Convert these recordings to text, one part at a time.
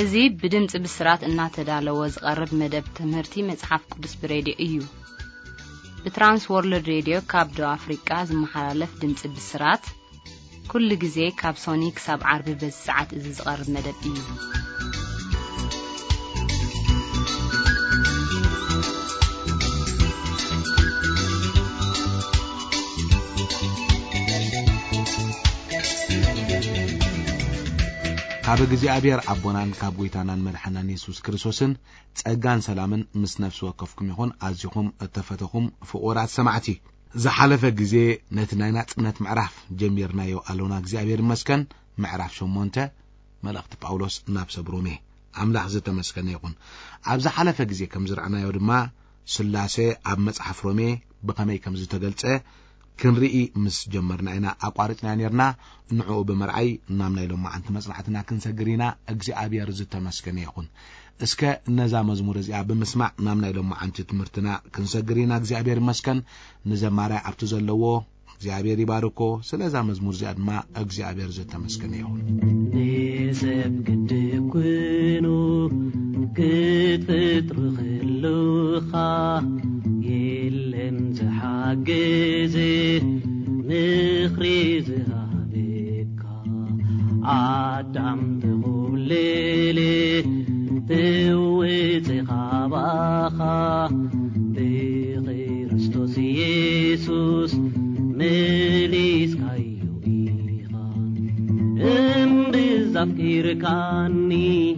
እዙي بدمጽ بسرات እናተዳለወ ዝቀርብ መደብ ትምህርቲ መጽሐፍ ቅዱስ ብሬዲዮ እዩ። በትራንስ ወርልድ ሬዲዮ ካብ ደቡብ አፍሪካ ዝመሓላለፍ ድምጽ ብስራት ኩሉ ጊዜ ካብ ሶኒክ ሳብ ዓርቢ በሰዓት እዚ ዝቀርብ መደብ እዩ። ካብ እግዚአብሔር አቦናን ካብ ጎይታናን መድኃናን ኢየሱስ ክርስቶስን ጸጋን ሰላምን ምስ ነፍስ ወከፍኩም ይኹን አዚኹም እተፈተኹም ፍቁራት ሰማዕቲ ዝሓለፈ ጊዜ ነትናይና ጽነት ምዕራፍ ጀሚርናዮ አለውና እግዚአብሔር ይመስገን ምዕራፍ 8 መልእክት ጳውሎስ ናብ ሰብሮሜ አምላኽ ዝተመስገነ ይኹን ኣብ ዝሓለፈ ጊዜ ከም ዝረአናዮ ድማ ስላሴ ኣብ መጽሐፍ ሮሜ በከመይ ከም ዝተገልጸ ክንርኢ ምስ ጀመርና ኢና አቋርጥና ነርና ንዑ በመርአይ እናምና ኢሎም ማዓንተ መጽናዕትና ክንሰግሪና እግዚአብሔር ዝተመስገነ ይኹን እስከ ነዛ መዝሙር እዚኣ በመስማዕ እናምና ኢሎም ማዓንተ ትምህርትና ክንሰግሪና እግዚአብሔር ይመስገን ንዘማራ ኣብቱ ዘለዎ እግዚአብሔር ይባርኮ ስለዛ መዝሙር እዚኣ ድማ እግዚአብሔር ዝተመስገነ ይኹን ንሰብ ግድኩኑ ክትፍጥሩ ክልኻ የለን ዝሓግዝ ምኽሪ ዝሃበካ አዳም ተኸውልል ትውፅኻ ባኻ ብክርስቶስ ኢየሱስ ምሊስካዮ ኢኻ እምብዛፍኪርካኒ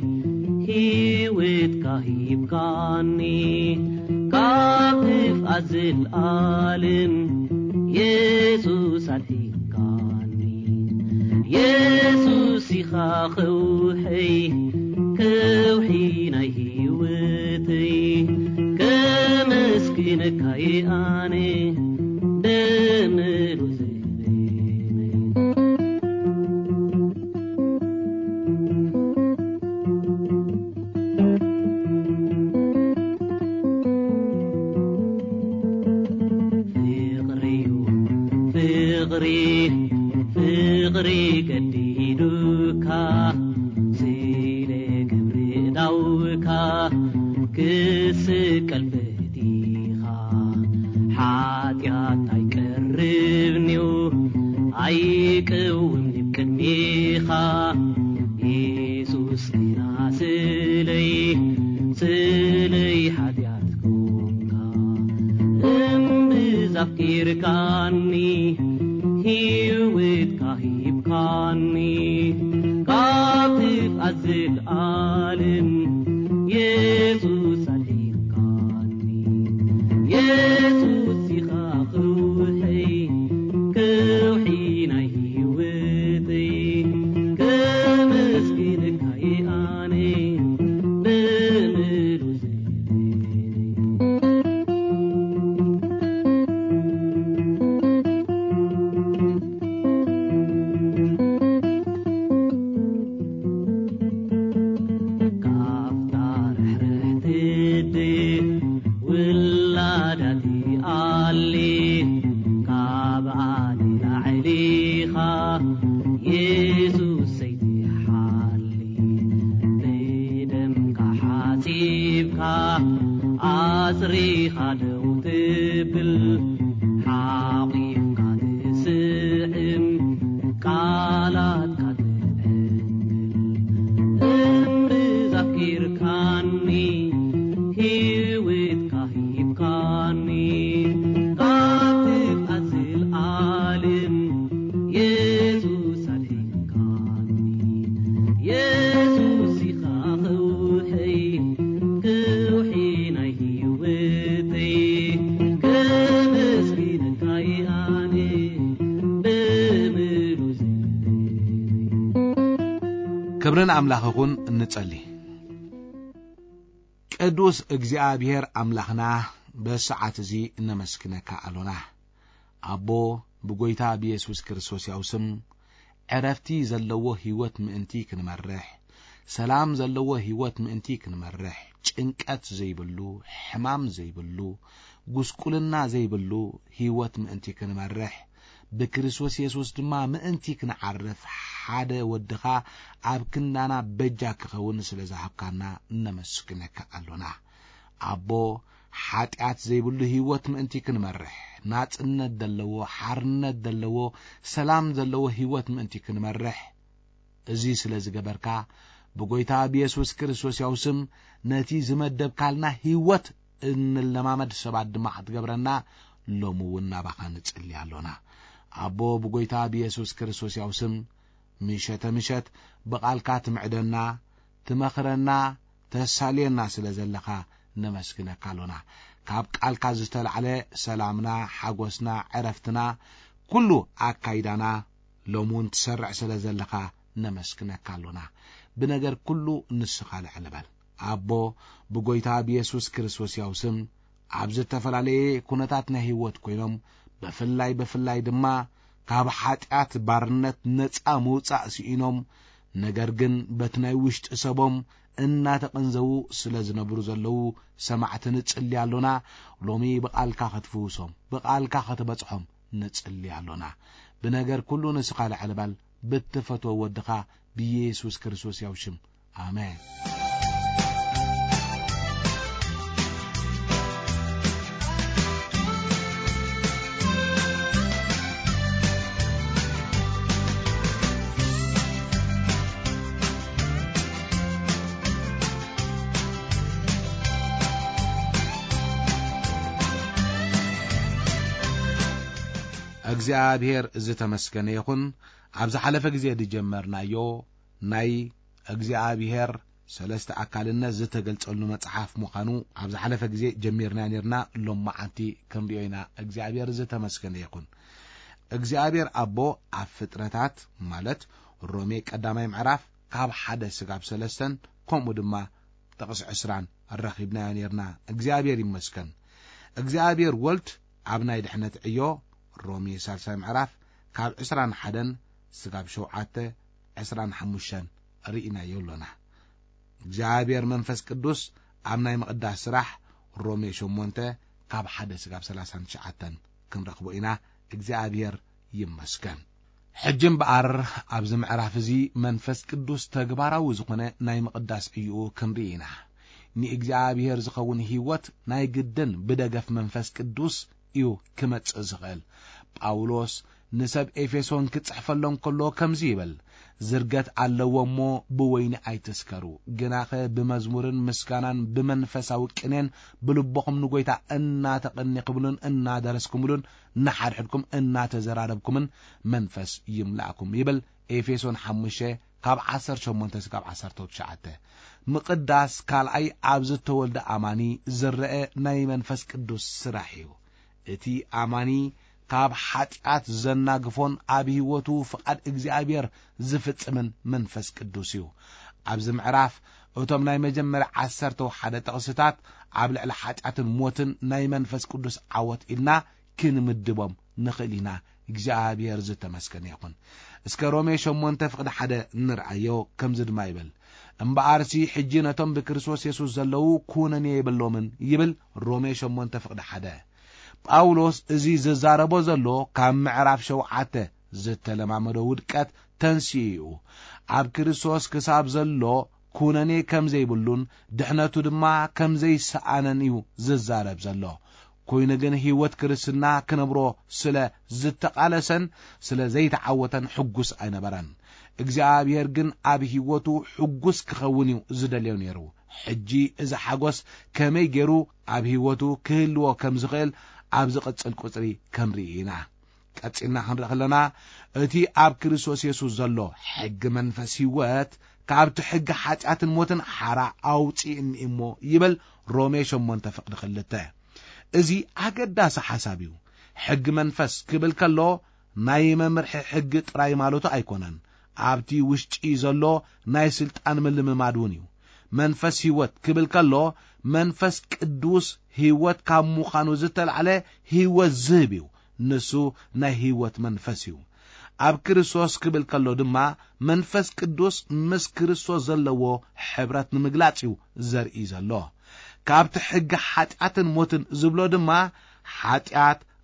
ሕይወትካ ሂብካኒ ካፍፍ አዝል ዓለም ኢየሱስ አልሂብካኒ ኢየሱስ ኢኻ ኸውሕይ ከውሒ ናይ ሕይወተይ ከመስግነካ አነ ደምሉ ፍቅሪ ገዲዱካ ሲለ ግብሪ ዳውካ ክስቀል በቲኻ ሓጢአት ኣይቀርብኒው ኣይቅውም ንቅድሚኻ ኢየሱስ ግና ስለይ ሓጢአት ኮንካ እምብዛፍኪርካኒ ሕይወትካ ሂብካኒ ካፍፍ አዝል ዓለም ኢየሱስ አልሂብካኒ ኢየሱስ ኢኻ ኸውሕይ ከውሒ ናይ ሕይወተይ ከመስግነካ አነ ብምሉ ኢየሱስ ሰይትሓሊ በደምካ ሓሲብካ አጽሪኻ ደው ትብል ሓቂፍካ ትስዕም ቃላትካ ትዕንግል እምብዛፍኪርካኒ ሕይወትካ ሂብካኒ ካፍፍ አዝል ዓለም ኢየሱስ አልሂብካኒ ኢየሱስ ኢኻ ኸውሕይ ከውሒ ናይ ሕይወተይ ከመስግነካ አነ ብምሉ ክብርን አምላኽኹን እንጸልይ ቅዱስ እግዚአብሔር አምላኽና በሰዓት እዚ እንመስግነካ አሎና አቦ በጎይታ በኢየሱስ ክርስቶስ ያውስም ዕረፍቲ ዘለዎ ህይወት ምእንቲ ክንመርሕ ሰላም ዘለዎ ህይወት ምእንቲ ክንመርሕ ጭንቀት ዘይብሉ ሕማም ዘይብሉ ጉስቁልና ዘይብሉ ህይወት ምእንቲ ክንመርሕ በክርስቶስ ኢየሱስ ድማ ምእንቲ ክንዓርፍ ሓደ ወድኻ ኣብ ክንዳና በጃ ክኸውን ስለ ዝሃብካና ነመስግነካ ኣሎና ኣቦ ሓጢአት ዘይብሉ ህይወት ምእንቲ ክንመርሕ ናጽነት ዘለዎ ሓርነት ዘለዎ ሰላም ዘለዎ ህይወት ምእንቲ ክንመርሕ እዚ ስለ ዝገበርካ ብጎይታ ኢየሱስ ክርስቶስ ያው ስም ነቲ ዝመደብካልና ህይወት እንለማመድ ሰባት ድማ ክትገብረና ሎሙ ናባኻ ንጽልይ ኣሎና ኣቦ ብጎይታ ኢየሱስ ክርስቶስ ያው ስም ምሸት በቃልካ ትምዕደና ትመኽረና ተሳልየና ስለ ዘለኻ ነመስግነካ ኣሎና ካብ ቃልካ ዝተልዓለ ሰላምና ሓጎስና ዕረፍትና ኩሉ ኣካይዳና ሎሙን ትሰርዕ ስለ ዘለኻ ነመስግነካ ኣሎና ብነገር ኩሉ ንስኻ ልዕልበል ኣቦ ብጎይታ ኢየሱስ ክርስቶስ ያው ስም ኣብ ዝተፈላለየ ኩነታት ናይ ህይወት ኮይኖም በፍላይ ድማ ካብ ሓጢአት ባርነት ነፃ መውፃእ ሲኢኖም ነገር ግን በትናይ ውሽጢ ሰቦም እናተቀንዘቡ ስለ ዝነብሩ ዘለው ሰማዕትን ጽልይ ኣሎና ሎሚ በቃልካ ክትፍውሶም በቃልካ ክትበጽሖም ንጽልይ ኣሎና ብነገር ኩሉ ንስኻ ልዕልበል ብትፈትዎ ወድኻ ብኢየሱስ ክርስቶስ ያው ስም አሜን እግዚአብሔር ዝተመስገነ ይሁን ኣብ ዝሓለፈ ግዜ ድጀመርናዮ ናይ እግዚአብሔር ሰለስተ አካልነት ዝተገልጸሉ መጽሓፍ ምዃኑ ኣብ ዝሓለፈ ግዜ ጀሚርና ነርና ሎማዓንቲ ክንሪዮና እግዚአብሔር ዝተመስገነ ይሁን እግዚአብሔር አቦ ኣብ ፍጥረታት ማለት ሮሜ ቀዳማይ ምዕራፍ ካብ ሓደ ስጋብ ሰለስተን ከምኡ ድማ ጥቅስ 20 አረኺብና ነርና እግዚአብሔር ይመስገን እግዚአብሔር ወልድ ኣብ ናይ ድሕነት ዕዮ ሮሜ ሳልሳይ ምዕራፍ ካብ 21 ስጋብ 7 25 ርኢና የሎና እግዚአብሔር መንፈስ ቅዱስ ኣብ ናይ መቅዳስ ስራሕ ሮሜ 8 ካብ 1 ስጋብ 39 ክንረኽቦ ኢና እግዚአብሔር ይመስገን ሕጅም በአር ኣብዚ ምዕራፍ እዚ መንፈስ ቅዱስ ተግባራዊ ዝኾነ ናይ መቅዳስ እዩ ክንሪኢና ንእግዚአብሔር ዝኸውን ህይወት ናይ ግድን ብደገፍ መንፈስ ቅዱስ እዩ ክመጽእ ዝኽእል ጳውሎስ ንሰብ ኤፌሶን ክጽሕፈሎም ከሎ ከምዚ ይብል ዝርገት ኣለዎሞ ብወይኒ ኣይትስከሩ ግናኸ ብመዝሙርን ምስጋናን ብመንፈሳዊ ቅኔን ብልቦኹም ንጎይታ እናተቀኒቅብሉን እናደረስኩምሉን ንሓድሕድኩም እናተዘራረብኩምን መንፈስ ይምላእኩም ይብል ኤፌሶን 5 ካብ 18 እስካብ 19 ምቅዳስ ካልኣይ ኣብ ዝተወልደ አማኒ ዝርአ ናይ መንፈስ ቅዱስ ስራሕ እዩ እቲ አማኒ ካብ ሓጢአት ዘናግፎን ኣብ ህይወቱ ፍቃድ እግዚአብሔር ዝፍጽምን መንፈስ ቅዱስ እዩ ኣብዚ ምዕራፍ እቶም ናይ መጀመርያ 11 ጥቅስታት ኣብ ልዕሊ ሓጢአትን ሞትን ናይ መንፈስ ቅዱስ ዓወት ኢልና ክንምድቦም ንኽእል ኢና እግዚአብሔር ዝተመስገነ ይኹን እስከ ሮሜ 8:1 ንርአዮ ከምዚ ድማ ይብል እምበኣርሲ ሕጂ ነቶም ብክርስቶስ ኢየሱስ ዘለው ኩነኔ የብሎምን ይብል ሮሜ 8:1 ጳውሎስ እዚ ዝዛረቦ ዘሎ ካብ ምዕራፍ 7 ዝተለማመዶ ውድቀት ተንሲኡ ኣብ ክርስቶስ ክሳብ ዘሎ ኩነኔ ከም ዘይብሉን ድሕነቱ ድማ ከም ዘይሰኣነን እዩ ዝዛረብ ዘሎ ኮይኑ ግን ህይወት ክርስትና ክነብሮ ስለ ዝተቃለሰን ስለ ዘይተዓወተን ሕጉስ ኣይነበረን እግዚአብሔር ግን ኣብ ህይወቱ ሕጉስ ክኸውን እዩ ዝደልዮ ነይሩ ሕጂ እዚ ሓጎስ ከመይ ገይሩ ኣብ ህይወቱ ክህልዎ ከም ዝኽእል ኣብ ዝቅጽል ቁጽሪ ከምሪኢና ቀጽልና ክንረኽለና እቲ ኣብ ክርስቶስ ኢየሱስ ዘሎ ሕጊ መንፈስ ህይወት ካብቲ ሕጊ ሓጢአትን ሞትን ሓራ ኣውጪእኒ እሞ ይብል ሮሜ 8:2 እዚ ኣገዳሲ ሓሳብ እዩ ሕጊ መንፈስ ክብል ከሎ ናይ መምርሒ ሕጊ ጥራይ ማለቱ ኣይኮነን ኣብቲ ውሽጢ ዘሎ ናይ ስልጣን ምልምማድ እውን እዩ መንፈስ ህይወት ክብል ከሎ መንፈስ ቅዱስ ህይወት ካብ ምዃኑ ዝተልዓለ ህይወት ዝህብ እዩ ንሱ ናይ ህይወት መንፈስ እዩ ኣብ ክርስቶስ ክብል ከሎ ድማ መንፈስ ቅዱስ ምስ ክርስቶስ ዘለዎ ሕብረት ንምግላጽ እዩ ዘርኢ ዘሎ ካብቲ ሕጊ ሓጢአትን ሞትን ዝብሎ ድማ ሓጢአት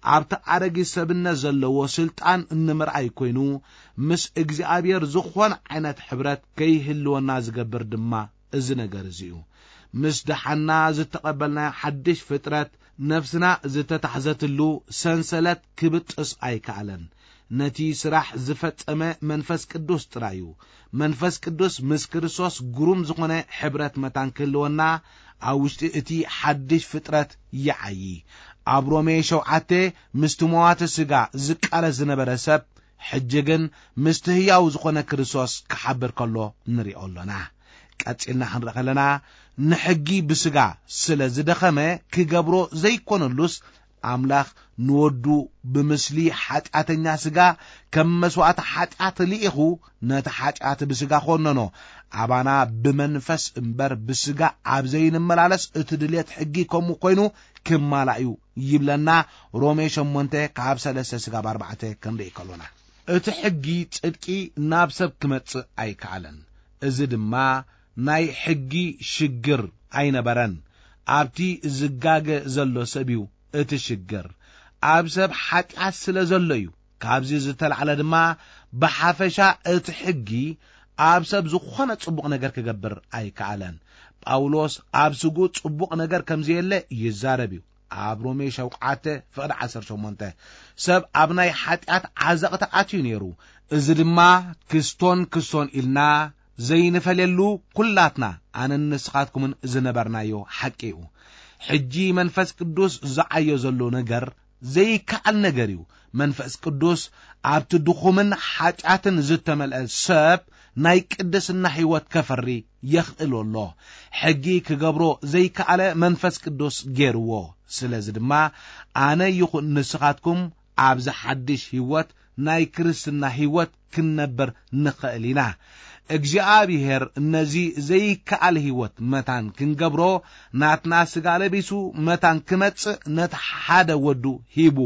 ኣብቲ ኣረጊ ሰብነት ዘለዎ ስልጣን እንምርኣይ ኮይኑ ምስ እግዚኣብሔር ዝኾነ ዓይነት ሕብረት ከይህልወና ዝገብር ድማ እዚ ነገር እዚ እዩ ምስ ደሓና ዝተቐበልና ሓድሽ ፍጥረት ነፍስና ዝተታሕዘትሉ ሰንሰለት ክብጥስ ኣይከኣለን ነቲ ስራሕ ዝፈጸመ መንፈስ ቅዱስ ጥራዩ መንፈስ ቅዱስ ምስ ክርስቶስ ግሩም ዝኾነ ሕብረት መታን ክህልወና ኣብ ውሽጢ እቲ ሓድሽ ፍጥረት ይዓይ ኣብ ሮሜ 7 ምስቲ ሞዋተ ስጋ ዝቃለ ዝነበረ ሰብ ሕጂ ግን ምስቲ ህያው ዝኾነ ክርስቶስ ክሓብር ከሎ ንሪኦ ኣለና ቀፂልና ክንርኢ ከለና ንሕጊ ብስጋ ስለ ዝደኸመ ክገብሮ ዘይኮነሉስ ኣምላኽ ንወዱ ብምስሊ ሓጢአተኛ ስጋ ከም መስዋዕት ሓጢአት ልኢኹ ነቲ ሓጢአት ብስጋ ኮነኖ ኣባና ብመንፈስ እምበር ብስጋ ኣብ ዘይንመላለስ እቲ ድሌት ሕጊ ከምኡ ኮይኑ ክማላዩ ይብለና ሮሜ 8 ካብ 3 ስጋ 4 ክንርኢ ከሎና እቲ ሕጊ ጽድቂ ናብ ሰብ ክመጽእ ኣይከኣለን እዚ ድማ ናይ ሕጊ ሽግር ኣይነበረን ኣብቲ ዝጋገ ዘሎ ሰብዩ እቲ ሽግር ኣብ ሰብ ሓጢአት ስለ ዘሎ እዩ ካብዚ ዝተልዓለ ድማ ብሓፈሻ እቲ ሕጊ ኣብ ሰብ ዝኾነ ጽቡቕ ነገር ክገብር ኣይከኣለን ጳውሎስ ኣብ ስጉ ጽቡቕ ነገር ከምዘየለ ይዛረብ እዩ ኣብ ሮሜ 7:18 ሰብ ኣብ ናይ ሓጢአት ዓዘቕቲ ኣትዩ ነይሩ እዚ ድማ ክስቶን ኢልና ዘይንፈልየሉ ኩላትና ኣነን ንስኻትኩምን ዝነበርናዮ ሓቂ እዩ ሕጂ መንፈስ ቅዱስ ዝዓዮ ዘሎ ነገር ዘይከኣል ነገር እዩ መንፈስ ቅዱስ ኣብቲ ድኹምን ሓጢአትን ዝተመልአ ሰብ ናይ ቅድስና ህይወት ከፈሪ ይኽእል ኣሎ ሕጊ ክገብሮ ዘይከኣለ መንፈስ ቅዱስ ገይርዎ ስለዚ ድማ ኣነ ይኹን ንስኻትኩም ኣብ ዝሓድሽ ህይወት ናይ ክርስትና ህይወት ክንነብር ንኽእል ኢና እግዚአብሔር ነዚ ዘይከኣል ህይወት መታን ክንገብሮ ናትና ስጋ ለቢሱ መታን ክመጽእ ነቲ ሓደ ወዱ ሂቡ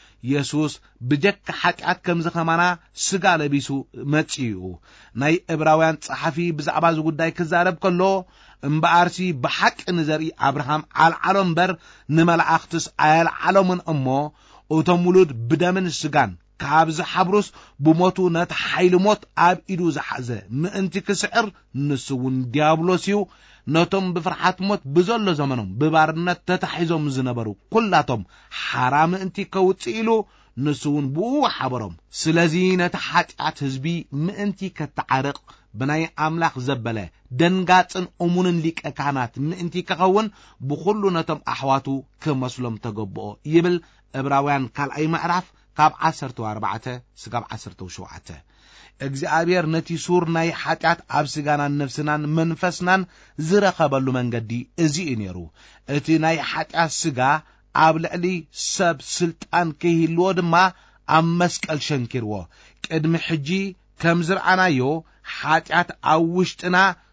ኢየሱስ ብጀካ ሓጢአት ከም ዝኸማና ስጋ ለቢሱ መጽኡ ናይ ዕብራውያን ጸሓፊ ብዛዕባ ዝጉዳይ ክዛረብ ከሎ እምበኣርሲ ብሓቂ ንዘርኢ አብርሃም አልዓሎም በር ንመላእኽትስ አልዓሎምን እሞ እቶም ውሉድ ብደምን ስጋን ካብ ዝሓብሩስ ብሞቱ ነቲ ሓይሊ ሞት ኣብ ኢዱ ዝሓዘ ምእንቲ ክስዕር ንስውን ዲያብሎስ እዩ ነቶም ብፍርሓት ሞት ብዘሎ ዘመኖም ብባርነት ተታሒዞም ዝነበሩ ኩላቶም ሓራም እንቲ ከውፅእ ኢሉ ንስውን ብኡ ሓበሮም ስለዚ ነቲ ሓጢአት ህዝቢ ምእንቲ ከተዓርቕ ብናይ ኣምላኽ ዘበለ ደንጋጽን እሙንን ሊቀ ካህናት ምእንቲ ከኸውን ብኹሉ ነቶም ኣሕዋቱ ክመስሎም ተገብኦ ይብል ዕብራውያን ካልኣይ ምዕራፍ ካብ 14 ስጋብ 17 እግዚአብሔር ነቲ ሱር ናይ ሓጢአት ኣብ ስጋናን ነፍስናን መንፈስናን ዝረኸበሉ መንገዲ እዚ እዩ ነይሩ እቲ ናይ ሓጢአት ስጋ ኣብ ልዕሊ ሰብ ስልጣን ከይህልዎ ድማ ኣብ መስቀል ሸንኪርዎ ቅድሚ ሕጂ ከም ዝረአናዮ ሓጢአት ኣብ ውሽጥና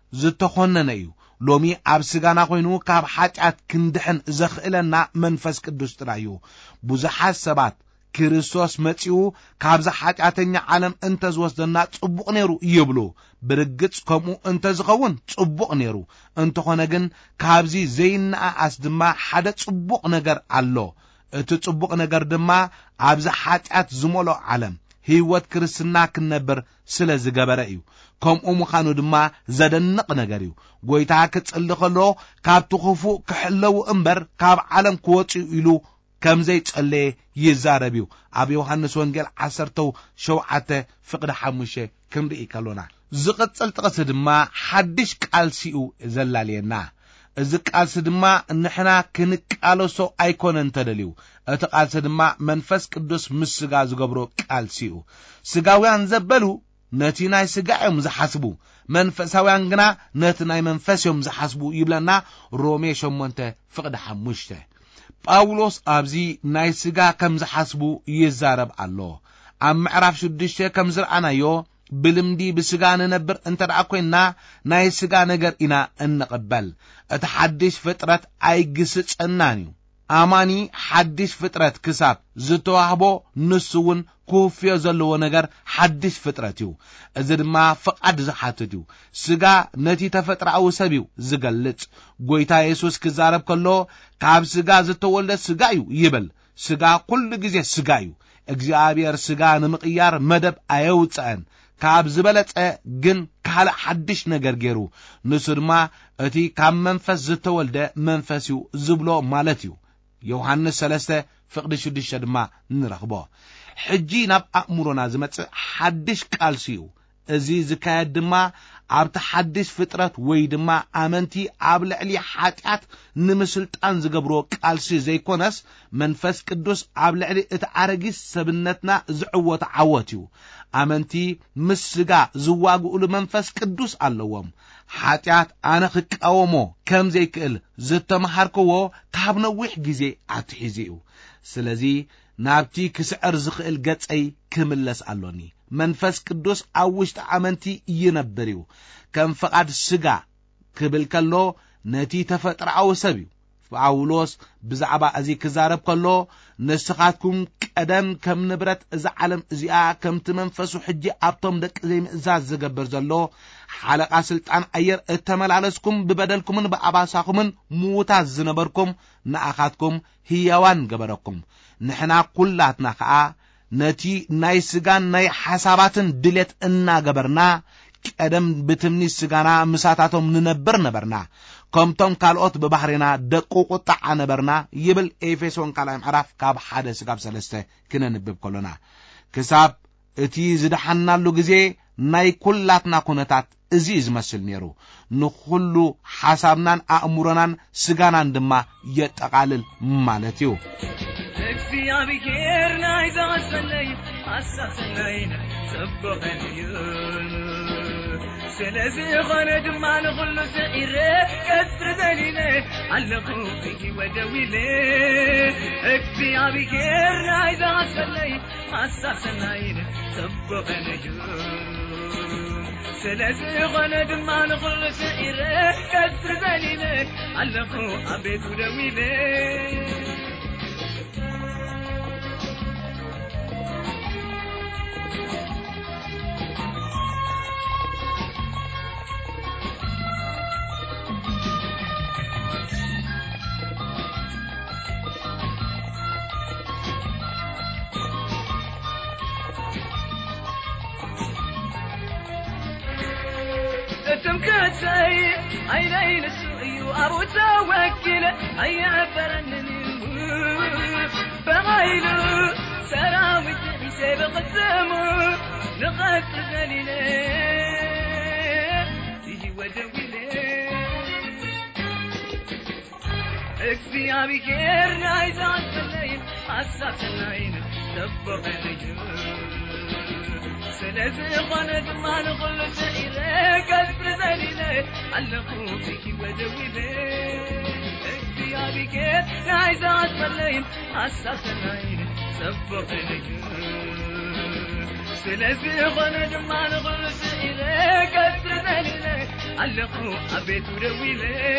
ዝተኾነነ እዩ ሎሚ ኣብ ስጋና ኮይኑ ካብ ሓጢአት ክንድሕን ዘኽእለና መንፈስ ቅዱስ ጥራዩ ብዙሓት ሰባት ክርስቶስ መጺኡ ካብዛ ሓጢአተኛ ዓለም እንተ ዝወስደና ጽቡቕ ነይሩ ይብሉ ብርግጽ ከምኡ እንተ ዝኸውን ጽቡቕ ነይሩ እንተኾነ ግን ካብዚ ዘይነኣስ ድማ ሓደ ጽቡቕ ነገር ኣሎ እቲ ጽቡቕ ነገር ድማ ኣብዛ ሓጢአት ዝመልኦ ዓለም ህይወት ክርስትና ክንነብር ስለ ዝገበረ እዩ ከምኡ ምዃኑ ድማ ዘደንቕ ነገር እዩ ጎይታ ክጽሊ ከሎ ካብቲ ክፉእ ክሕለው እምበር ካብ ዓለም ክወጽኡ ኢሉ ከም ዘይጸለየ ይዛረብ እዩ ኣብ ዮሐንስ ወንጌል 17:5 ክንርኢ ከሎና ዝቕጽል ጥቕሲ ድማ ሓድሽ ቃልሲኡ ዘላልየና እዚ ቃልሲ ድማ ንሕና ክንቃለሶ ኣይኮነን ተደልዩ እቲ ቃልሲ ድማ መንፈስ ቅዱስ ምስ ስጋ ዝገብሮ ቃልሲኡ ስጋውያን ዘበሉ ነቲ ናይ ስጋ እዮም ዝሓስቡ መንፈሳውያን ግና ነቲ ናይ መንፈስ እዮም ዝሓስቡ ይብለና ሮሜ 8:5 ጳውሎስ ኣብዚ ናይ ስጋ ከም ዝሓስቡ ይዛረብ ኣሎ ኣብ ምዕራፍ 6 ከም ዝረአናዮ ብልምዲ ብስጋ ንነብር እንተደኣ ኮይና ናይ ስጋ ነገር ኢና እንቕበል እቲ ሓድሽ ፍጥረት ኣይግስጸናን እዩ ኣማኒ ሓድሽ ፍጥረት ክሳብ ዝተዋህቦ ንሱውን ክውፍዮ ዘለዎ ነገር ሓድሽ ፍጥረት እዩ እዚ ድማ ፍቃድ ዝሓትት እዩ ስጋ ነቲ ተፈጥራዊ ሰብ እዩ ዝገልጽ ጎይታ ኢየሱስ ክዛረብ ከሎ ካብ ስጋ ዝተወልደ ስጋ እዩ ይብል ስጋ ኩሉ ግዜ ስጋ እዩ እግዚአብሔር ስጋ ንምቅያር መደብ አየውፅአን ካብ ዝበለጸ ግን ካለ ሓድሽ ነገር ገይሩ ንሱ ድማ እቲ ካብ መንፈስ ዝተወልደ መንፈስ እዩ ዝብሎ ማለት እዩ ዮሐንስ 3:6 ድማ ንረኽቦ ሕጂ ናብ አእምሮና ዝመጽእ ሓድሽ ቃልሲ እዩ እዚ ዝካየድ ድማ ኣብቲ ሓድሽ ፍጥረት ወይ ድማ አመንቲ ኣብ ልዕሊ ኃጢአት ንምስልጣን ዝገብሮ ቃልሲ ዘይኮነስ መንፈስ ቅዱስ ኣብ ልዕሊ እቲ አረጊስ ሰብነትና ዝዕወት ዓወት እዩ አመንቲ ምስ ስጋ ዝዋግኡሉ መንፈስ ቅዱስ ኣለዎም ኃጢአት አነ ክቃወሞ ከም ዘይክእል ዝተመሃርክዎ ካብ ነዊሕ ግዜ አትሒዙ እዩ ስለዚ ናብቲ ክስዕር ዝኽእል ገጸይ ክምለስ ኣሎኒ መንፈስ ቅዱስ ኣብ ውሽጢ አመንቲ ይነብር እዩ ከም ፈቃድ ስጋ ክብል ከሎ ነቲ ተፈጥሮአዊ ሰብ እዩ ጳውሎስ ብዛዕባ እዚ ክዛረብ ከሎ ንስኻትኩም ቀደም ከም ንብረት እዚ ዓለም እዚኣ ከምቲ መንፈሱ ሕጂ ኣብቶም ደቂ ዘይምእዛዝ ዝገብር ዘሎ ሓለቃ ስልጣን አየር እተመላለስኩም ብበደልኩምን በአባሳኹምን ሙታት ዝነበርኩም ንኣኻትኩም ህያዋን ገበረኩም ንሕና ኩላትና ከዓ ነቲ ናይ ስጋን ናይ ሓሳባትን ድሌት እናገበርና ቀደም ብትምኒ ስጋና ምሳታቶም ንነብር ነበርና ከምቶም ካልኦት በባህሪና ደቁ ቁጣዕ ነበርና ይብል ኤፌሶን ካልኣይ ምዕራፍ ካብ 1-3 ክነንብብ ከሎና ክሳብ እቲ ዝደሓናሉ ግዜ ናይ ኩላትና ኩነታት እዚ ዝመስል ነይሩ ንኹሉ ሓሳብናን አእምሮናን ስጋናን ድማ የጠቃልል ማለት እዩ እግዚአብሔር ናይ ዘሰለይ አሳሰለይ ሰበኸንዩ ስለዚህ ሆነ ድማ ንኹሉ ሰዒረ ቀስር ዘሊለ ኣለኹ ወደዊለ እግዚአብሔር ናይ ዘሰለይ አሳሰለይ ሰበኸንዩ ስለዚህ ሆነ ድማ ንኹሉ ሰዒረ ቀስር ዘሊለ ኣለኹ አቤቱ ደዊለ تمكتي عيني نسوي أبو توكل أي عبرنني بغيلو سراوي حساب قسمو نغط ذليلة تيجي ودويلة اكفي عبي كير نايز عالسلين عالسلين سبق النجوم ስለዚህ ሆነ ድማ ንኹሉ ሰዒረ ቀስር ዘሊለ ኣለኹ ፊኪ ወደዊለ እግዚአብሔር ናይ ዘአስፈለይን ሓሳብ ሰናይን ሰበኸንዩ ስለዚህ ሆነ ድማ ንኹሉ ሰዒረ ቀስር ዘሊለ ኣለኹ አቤቱ ደዊለ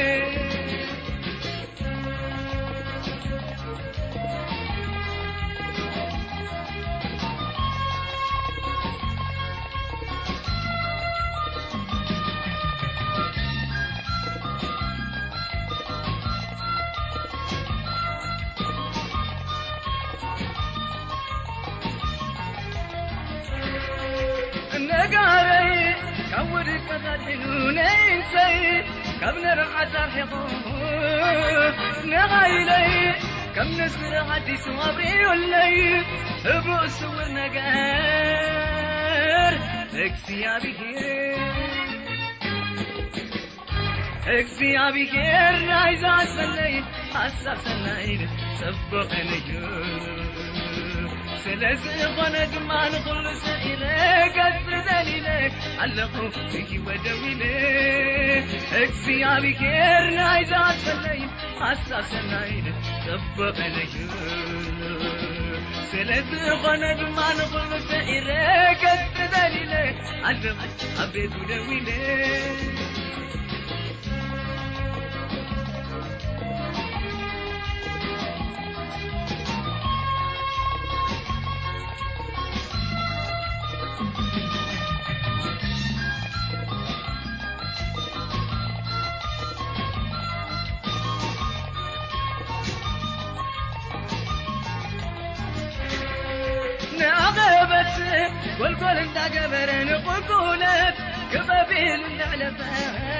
نقاري كوري كذلين انسي كبنر عزار حقوق نغايلي كم نسر عدي صابري واللي ابو سور نقار እግዚአብሔር ናይዛ ሰለይ ሐሳብ ሰናይን ሰበኸንዩ ስለዚህ ሆነ ድማ ንኹሉ ሰዒረ ቀስር ዘሊለ ኣለኹ ፊኪ ወደዊለ እግዚአብሔር ናይዛ ሰለይ ሐሳብ ሰናይን ሰበኸንዩ ስለዚህ ሆነ ድማ ንኹሉ ሰዒረ ቀስር ዘሊለ ኣለኹ አቤቱ ደዊለ والقول انت قبرن قلقولت كبابيل نعلفه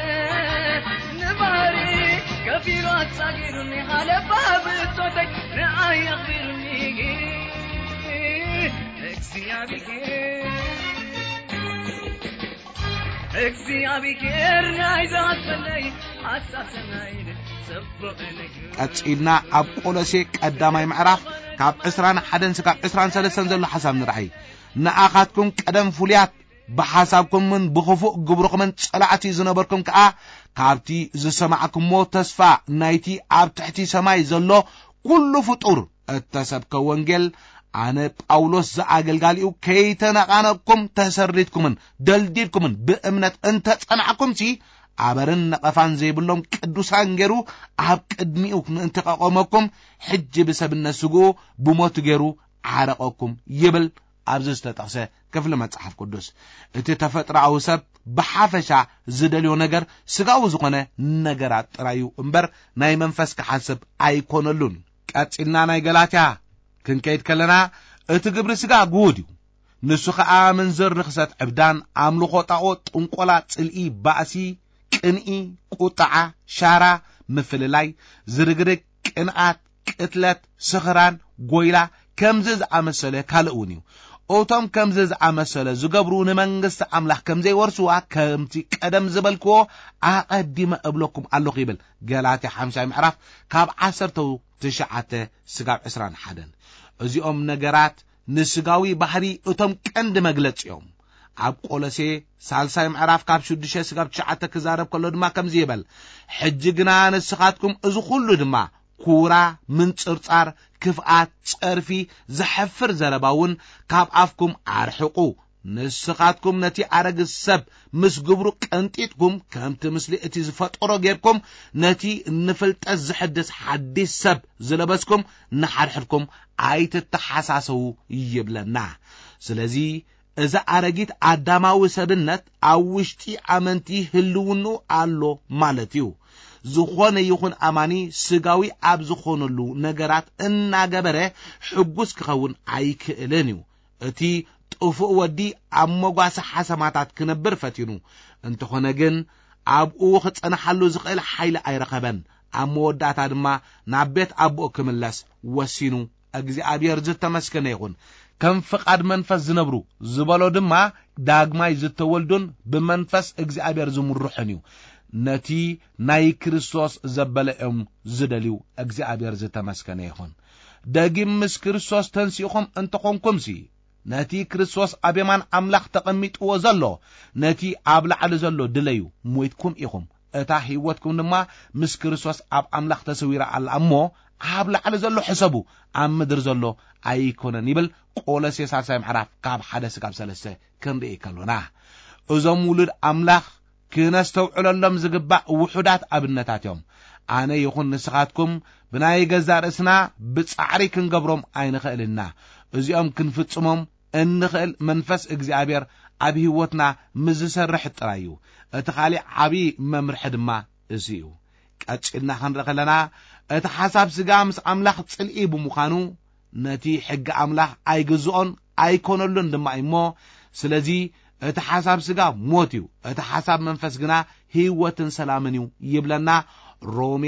نباري كفيرات صغيرني على باب صوتك رعاي يغفرني اكسي أبيكير نايزات فلي حساسناين سبقنك قصيلنا اب قولسي قداماي معراف كاب اسران حدن سكاب اسران سلسن زلو حساب نرحي ناخاتكم قدم فوليات بحسابكم من بخفوق جبركم من صلعتي زنبركم كا كابتي زسمعكم مو تسفا نايتي اب تحتي سماي زلو كل فطور التسبك وانجل أنا باولوس زاغلغاليو كيتنقانكم تسريتكم دلديدكم بأمنة انت صنعكم تي عبرن نقفان زيبلهم قدوسان غيرو اب قدميو انتقاقمكم حج بسبن سغو بموت غيرو عرقكم يبل ابزس تطقسه كفل مصحف قدوس انت تفطراو سب بحافشا زدليو ነገር ስጋው ዝኮነ ነገራት ጥራዩ እንበር ናይ መንፈስ ከሐሰብ አይኮነሉን ቀጽልና ናይ ገላትያ ክንከይድ ከለና እቲ ግብር ስጋ ጉድዩ ንሱ ኸኣ መንዘር ርክሰት ዕብዳን አምልኾ ጣዖት ጥንቆላ ጽልኢ ባእሲ ቅንኢ ቁጣዓ ሻራ ምፍልላይ ዝርግርግ ቅንዓት ቅትለት ስኽራን ጎይላ ከምዝ ዝኣመሰለ ካልኡን እዩ ኦቶም ከምዝ ዝኣመሰለ ዝገብሩ ንመንግስት አምላኽ ከምዘይ ወርሱዋ ከምቲ ቀደም ዝበልክዎ ኣቀዲመ እብለኩም ኣለኹ ይብል ገላትያ 50 ምዕራፍ ካብ 19 ስጋብ 21 እዚኦም ነገራት ንስጋዊ ባህሪ እቶም ቀንድ መግለጽ እዮም ኣብ ቆሎሴ ሳልሳይ ምዕራፍ ካብ 6 ስጋብ 9 ክዛረብ ከሎ ድማ ከምዚ ይበል ሕጂ ግና ንስኻትኩም እዚ ሁሉ ድማ ኩራ ምንጽርጻር ክፍኣት ጸርፊ ዝሕፍር ዘረባውን ካብ ኣፍኩም ኣርሕቁ ንስኻትኩም ነቲ ኣረግ ሰብ ምስ ግብሩ ቀንጢጥኩም ከምቲ ምስሊ እቲ ዝፈጠሮ ጌርኩም ነቲ ንፍልጠት ዝሕድስ ሓዲስ ሰብ ዝለበስኩም ንሓድሕድኩም ኣይትተሓሳሰቡ ይብለና ስለዚ እዛ ኣረጊት ኣዳማዊ ሰብነት ኣብ ውሽጢ ኣመንቲ ህልውኑ ኣሎ ማለት እዩ ዝኾነ ይኹን ኣማኒ ስጋዊ ኣብ ዝኾነሉ ነገራት እናገበረ ሕጉስ ክኸውን ኣይክእልን እዩ እቲ ጥፉእ ወዲ ኣብ መጓሰ ሓሰማታት ክነብር ፈቲኑ እንተኾነ ግን ኣብኡ ክጸንሓሉ ዝኽእል ሓይሊ ኣይረኸበን ኣብ መወዳእታ ድማ ናብ ቤት ኣቦኡ ክምለስ ወሲኑ እግዚአብሔር ዝተመስገነ ይኹን ከም ፍቃድ መንፈስ ዝነብሩ ዝበሎ ድማ ዳግማይ ዝተወልዱን ብመንፈስ እግዚአብሔር ዝምሩሕን እዩ ነቲ ናይ ክርስቶስ ዘበለኦም ዝደልዩ እግዚአብሔር ዝተመስገነ ይኹን ዳግም ምስ ክርስቶስ ተንሲኹም እንተኾንኩምሲ ነቲ ክርስቶስ አብየማን አምላኽ ተቀሚጥዎ ዘሎ ነቲ ኣብ ላዕሊ ዘሎ ድለዩ ሞይትኩም ኢኹም እታ ህይወትኩም ድማ ምስ ክርስቶስ ኣብ አምላኽ ተሰዊራ ኣላ እሞ ኣብ ላዕሊ ዘሎ ሕሰቡ ኣብ ምድር ዘሎ ኣይኮነን ይብል ቆሎሴ 3 ምዕራፍ ካብ 1 እስካብ 3 ክንርኢ ከሎና እዞም ውሉድ አምላኽ ክነስተውዕሎም ዝግባእ ውሑዳት ኣብነታት እዮም ኣነ ይኹን ንስኻትኩም ብናይ ገዛ ርእስና ብጻዕሪ ክንገብሮም ኣይንኽእልና እዚኦም ክንፍጽሞም እንኽእል መንፈስ እግዚአብሔር ኣብ ህይወትና ምዝሰርሕ ጥራዩ እቲ ኻሊ ዓቢ መምርሕ ድማ እዚዩ ቀጭልና ክንረኸለና እቲ ሓሳብ ስጋ ምስ አምላኽ ጽልኢ ብምዃኑ ነቲ ሕጊ አምላኽ ኣይግዝኦን ኣይኮነሉን ድማ እሞ ስለዚ እቲ ሓሳብ ስጋ ሞት እዩ እቲ ሓሳብ መንፈስ ግና ህይወትን ሰላምን እዩ ይብለና ሮሜ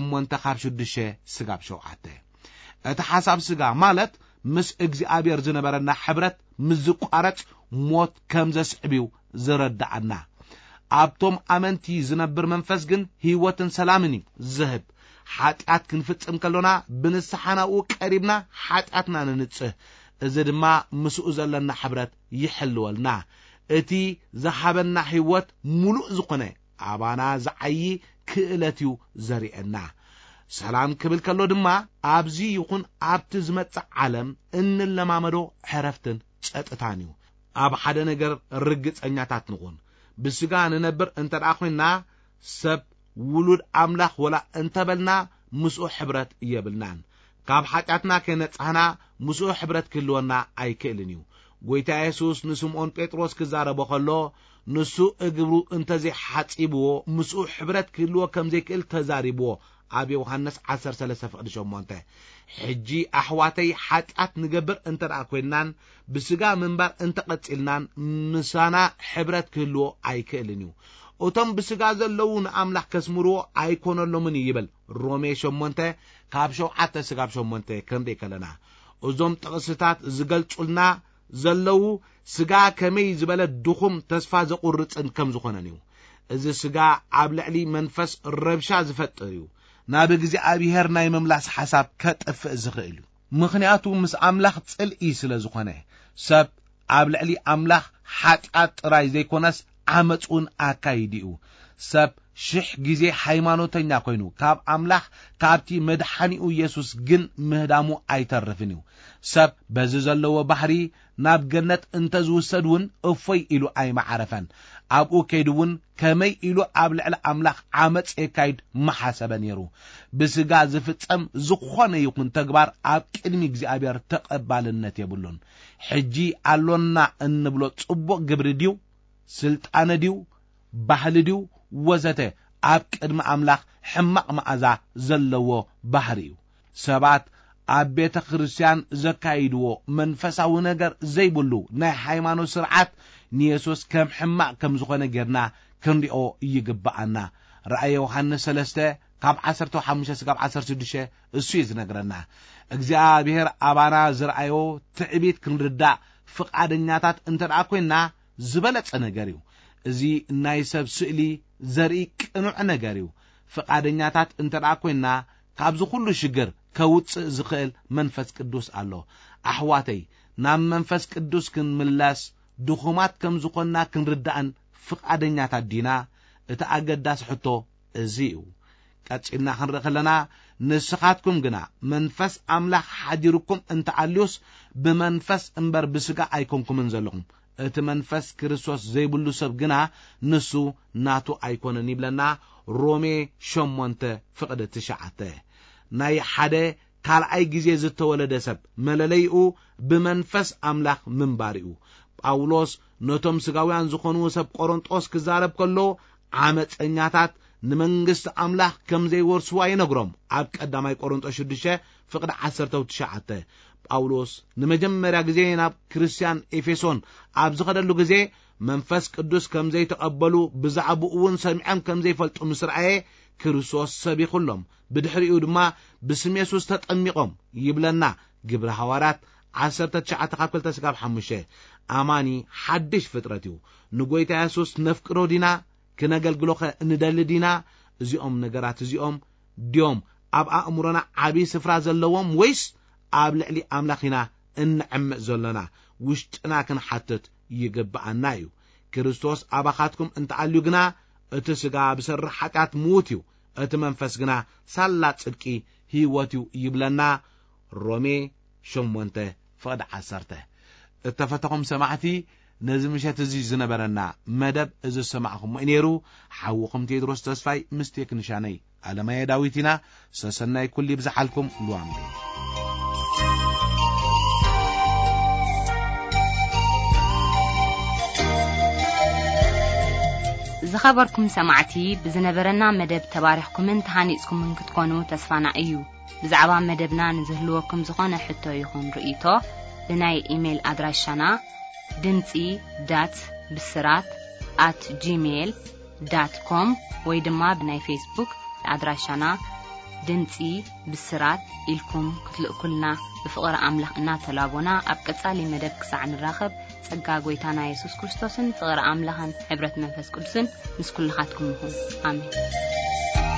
8:6 ስጋብ 7 እቲ ሓሳብ ስጋ ማለት ምስ እግዚአብሔር ዝነበረና ሕብረት ምዝቋረጽ ሞት ከም ዘስዕብዩ ዝረዳዕና ኣብቶም ኣመንቲ ዝነብር መንፈስ ግን ህይወትን ሰላምን እዩ ዝህብ ሓጢአት ክንፍጽም ከሎና ብንስሓናኡ ቀሪብና ሓጢአትና ንንጽህ እዚ ድማ ምስኡ ዘለና ሕብረት ይሕልወልና እቲ ዝሃበና ህይወት ሙሉእ ዝኾነ ኣባና ዝዓይ ክእለት እዩ ዘሪአና ሰላም ክብል ከሎ ድማ ኣብዚ ይኹን ኣብቲ ዝመጽእ ዓለም እንለማመዶ ዕረፍትን ጸጥታን እዩ ኣብ ሓደ ነገር ርግጸኛታት ንኹን ብስጋ ንነብር እንተዳ ኮይና ሰብ ውሉድ አምላኽ ወላ እንተበልና ምስኡ ሕብረት የብልናን ካብ ሓጢአትና ከነጻህና ምስኡ ሕብረት ክህልወና ኣይክእልን እዩ ጎይታ ኢየሱስ ንስምዖን ጴጥሮስ ክዛረቦ ከሎ ንሱ እግብሩ እንተዘይ ሓጺብዎ ምስኡ ሕብረት ክህልዎ ከምዘይክእል ተዛሪብዎ ኣብ ዮሐንስ 13:8 ሕጂ ኣሕዋተይ ሓጢአት ንገብር እንተዳ ኮይናን ብስጋ ምንባር እንተቀጽልናን ምሳና ሕብረት ክህልዎ ኣይክእልን እዩ እቶም ብስጋ ዘለዉ ንኣምላኽ ከስምርዎ ኣይኮነሎምን ይብል ሮሜ 8 ካብ 7 ስጋብ 8 ክንደይ ከለና እዞም ጥቕስታት ዝገልጹልና ዘለዉ ስጋ ከመይ ዝበለ ድኹም ተስፋ ዘቁርጽን ከም ዝኾነን እዩ እዚ ስጋ ኣብ ልዕሊ መንፈስ ረብሻ ዝፈጥር እዩ ናብ እግዚኣብሔር ናይ መምላስ ሓሳብ ከጥፍእ ዝኽእል እዩ ምኽንያቱ ምስ ኣምላኽ ጽልኢ ስለ ዝኾነ ሰብ ኣብ ልዕሊ ኣምላኽ ሓጢአት ጥራይ ዘይኮነስ ዓመፁን ኣካይድኡ ሰብ 1000 ግዜ ሃይማኖተኛ ኮይኑ ካብ ኣምላኽ ካብቲ መድኃኒኡ ኢየሱስ ግን ምህዳሙ ኣይተርፍን እዩ ሰብ በዚ ዘለዎ ባህሪ ናብ ገነት እንተዝውሰድውን እፎይ ኢሉ ኣይማዓረፈን ኣብኡ ከይድውን ከመይ ኢሉ ኣብ ልዕሊ ኣምላኽ ዓመፅ የካይድ መሓሰበ ነይሩ ብስጋ ዝፍጸም ዝኾነ ይኹን ተግባር ኣብ ቅድሚ እግዚኣብሔር ተቐባልነት የብሉን ሕጂ ኣሎና እንብሎ ጽቡቕ ግብሪ ድዩ ስልጣነ ድዩ ባህሊ ድዩ ወዘተ ኣብ ቅድሚ ኣምላኽ ሕማቕ መዓዛ ዘለዎ ባህሪ እዩ ሰባት ኣብ ቤተ ክርስቲያን ዘካይድዎ መንፈሳዊ ነገር ዘይብሉ ናይ ሃይማኖት ስርዓት ንኢየሱስ ከም ሕማቕ ከም ዝኾነ ጌርና ክንሪኦ ይግባአና ራእየ ዮሐንስ 3 ካብ 15 ስጋብ 16 እሱ ይዝነግረና እግዚአብሔር ኣባና ዝረአዮ ትዕቢት ክንርዳእ ፍቃደኛታት እንተዳ ኮይና ዝበለጸ ነገር እዩ እዚ ናይ ሰብ ስእሊ ዘርኢ ቅኑዕ ነገር እዩ ፍቃደኛታት እንተዳ ኮይና ካብዚ ኩሉ ሽግር ከውፅእ ዝኽእል መንፈስ ቅዱስ ኣሎ ኣሕዋተይ ናብ መንፈስ ቅዱስ ክንምላስ ድኹማት ከም ዝኾንና ክንርዳእን ፍቃደኛታት ዲና እቲ ኣገዳሲ ሕቶ እዚ እዩ ቀጽልና ክንርኢ ከለና ንስኻትኩም ግና መንፈስ ኣምላኽ ሓዲርኩም እንተዓልዩስ ብመንፈስ እምበር ብስጋ ኣይኮንኩምን ዘለኹም እቲ መንፈስ ክርስቶስ ዘይብሉ ሰብ ግና ንሱ ናቱ ኣይኮነን ይብለና ሮሜ 8:9 ናይ ሓደ ካልኣይ ግዜ ዝተወለደ ሰብ መለለይኡ ብመንፈስ ኣምላኽ ምንባር እዩ ጳውሎስ ነቶም ስጋውያን ዝኾኑ ሰብ ቆሮንጦስ ክዛረብ ከሎ ዓመፀኛታት ንመንግስቲ ኣምላኽ ከም ዘይወርስዋ ይነግሮም ኣብ ቀዳማይ ቆሮንጦስ 6:19 ጳውሎስ ንመጀመርያ ግዜ ናብ ክርስቲያን ኤፌሶን ኣብ ዝኸደሉ ግዜ መንፈስ ቅዱስ ከም ዘይተቀበሉ ብዛዕባኡ እውን ሰሚዖም ከም ዘይፈልጡ ምስራኤ ክርስቶስ ሰቢኹሎም ብድሕሪኡ ድማ ብስም ኢየሱስ ተጠሚቆም ይብለና ግብረ ሐዋርያት 19:2-5 ኣማኒ ሓድሽ ፍጥረት እዩ ንጎይታ ኢየሱስ ነፍቅሮ ዲና ክነገልግሎኸ እንደሊ ዲና እዚኦም ነገራት እዚኦም ዲዮም ኣብ ኣእምሮና ዓቢ ስፍራ ዘለዎም ወይስ ኣብ ልዕሊ ኣምላኽና እንዕምዕ ዘለና ውሽጥና ክንሓትት ይግባአና እዩ ክርስቶስ ኣባኻትኩም እንተዓልዩ ግና እቲ ስጋ ብሰርሕ ኃጢአት ሙት እዩ እቲ መንፈስ ግና ሳላ ጽድቂ ህይወት እዩ ይብለና ሮሜ 8:10 እተፈተኹም ሰማዕቲ ነዚ ምሸት እዚ ዝነበረና መደብ እዚ ሰማዕኹም ነይሩ ሓውኹም ቴድሮስ ተስፋይ ምስ ቴክኒሻነይ ኣለማየ ዳዊትና ሰሰናይ ኩሉ ይብዛሓልኩም ሉዋም ዝኸበርኩም ሰማዕቲ ብዝነበረና መደብ ተባሪኽኩምን ተሃኒጽኩምን ክትኮኑ ተስፋና እዩ ብዛዕባ መደብና ንዝህልወኩም ዝኾነ ሕቶ ይኹን ርእይቶ ብናይ ኢሜል ኣድራሻና ድምፂ.ብስራት@gmail.com ወይ ድማ ብናይ ፌስቡክ ኣድራሻና ድምፂ ብስራት ኢልኩም ክትልእኩልና ብፍቕሪ ኣምላኽ እናተላቦና ኣብ ቀጻሊ መደብ ክሳዕ ንራኸብ ጸጋ ጎይታና ኢየሱስ ክርስቶስን ፍቕሪ ኣምላኽን ሕብረት መንፈስ ቅዱስን ምስ ኩልኻትኩም ይኹን ኣሜን